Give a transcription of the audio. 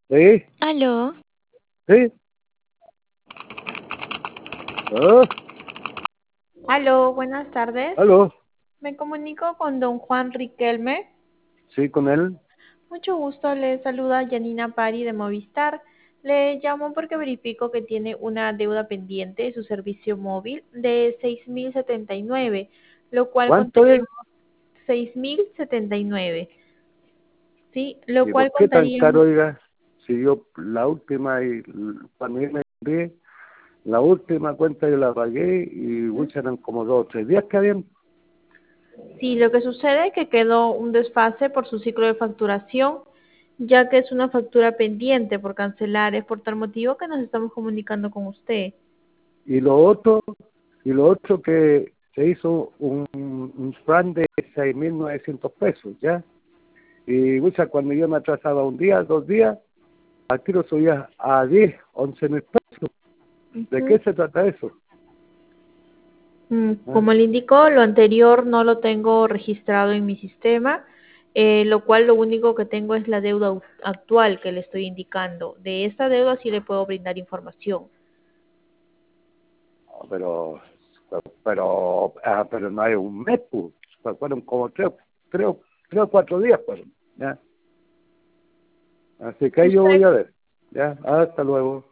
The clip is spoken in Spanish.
Sí, Aló, sí. Ah, Aló, buenas tardes. aló. Me comunico con don Juan Riquelme. Sí, con él. Mucho gusto, le saluda Janina Pari de Movistar. Le llamo porque verifico que tiene una deuda pendiente de su servicio móvil de 6.079, lo cual ¿Cuánto es? contaría 6.079, ¿sí? Lo ¿Y cual por qué tan caro, contaríamos. oiga? Si yo la última, cuando yo me envié, la última cuenta yo la pagué y eran como 2 o 3 días que habían. Sí, lo que sucede es que quedó un desfase por su ciclo de facturación, ya que es una factura pendiente por cancelar. Es por tal motivo que nos estamos comunicando con usted. Y lo otro que se hizo un plan de 6.900 pesos, ¿ya? Y cuando yo me atrasaba un día, 2 días, al tiro subía a 10, 11.000 pesos. ¿De qué Ujú. se trata eso? ¿Ah? Como le indicó, lo anterior no lo tengo registrado en mi sistema, lo cual lo único que tengo es la deuda actual que le estoy indicando. De esta deuda sí le puedo brindar información. No, pero no hay un mes, pues. Fueron como tres, 3 o 4 días, pues, ¿ya? Así que ahí yo ¿Usted voy a ver, ¿ya? Hasta luego.